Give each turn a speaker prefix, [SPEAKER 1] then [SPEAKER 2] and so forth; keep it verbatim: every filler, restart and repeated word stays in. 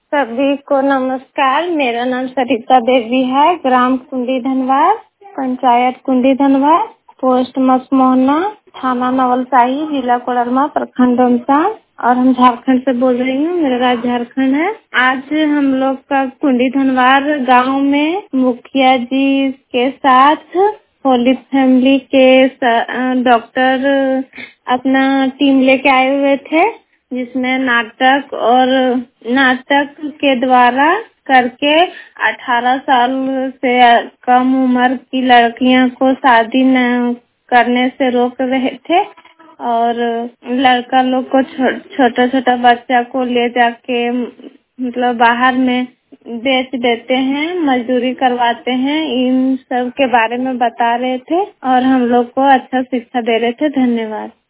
[SPEAKER 1] सभी को नमस्कार। मेरा नाम सरिता देवी है। ग्राम कुंडी धनवार, पंचायत कुंडी धनवार, पोस्ट मसमोहना, थाना नवलसाही, जिला कोडरमा, प्रखंड डोमसा और हम झारखंड से बोल रही हूँ। मेरा राज्य झारखंड है। आज हम लोग का कुंडी धनवार गांव में मुखिया जी के साथ होली फैमिली के डॉक्टर अपना टीम लेके आए हुए थे, जिसमें नाटक और नाटक के द्वारा करके अठारह साल से कम उम्र की लड़कियों को शादी न करने से रोक रहे थे और लड़का लोग को छो, छोटा छोटा बच्चा को ले जाके मतलब बाहर में बेच देते हैं, मजदूरी करवाते हैं। इन सब के बारे में बता रहे थे और हम लोग को अच्छा शिक्षा दे रहे थे। धन्यवाद।